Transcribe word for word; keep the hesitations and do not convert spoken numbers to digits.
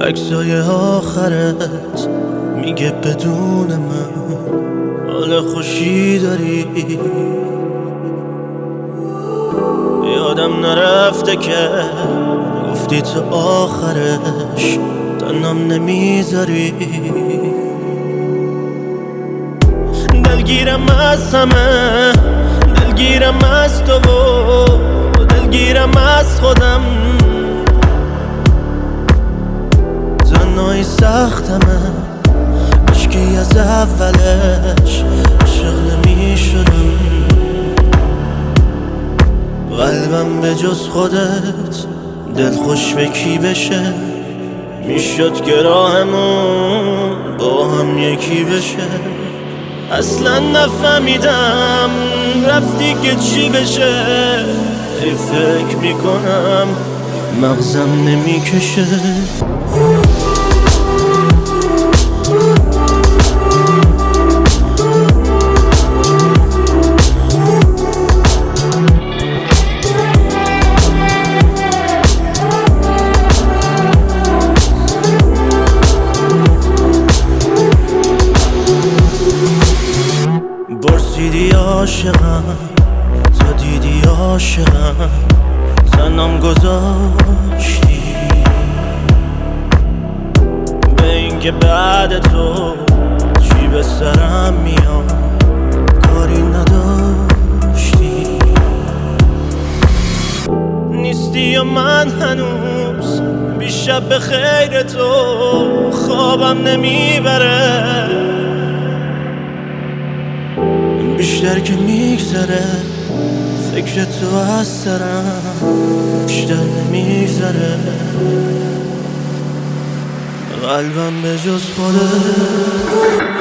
عکسای آخرت میگه بدون من حال خوشی داری. یادم نرفته که گفتی تو آخرش تنم نمیذاری. دلگیرم از همه، دلگیرم از تو و دلگیرم از خودم. تنهایی سختمه، عشقی از اولش عاشق نمیشدم. قلبم به جز خودت دل خوش به کی بشه، میشد که راهمون با هم یکی بشه. اصلا نفهمیدم رفتی که چی بشه. ای فکر میکنم مغزم نمیکشه. برسیدی عاشقم، تا دیدی عاشقم، تنم گذاشتی به اینکه بعد تو چی به سرم میاد کاری نداشتی. نیستی و من هنوز بیشب به خیر تو خوابم نمیبره. بیشتر که میگذره فکر تو از سرم بیشتر نمیگذره. قلبم به جز خودت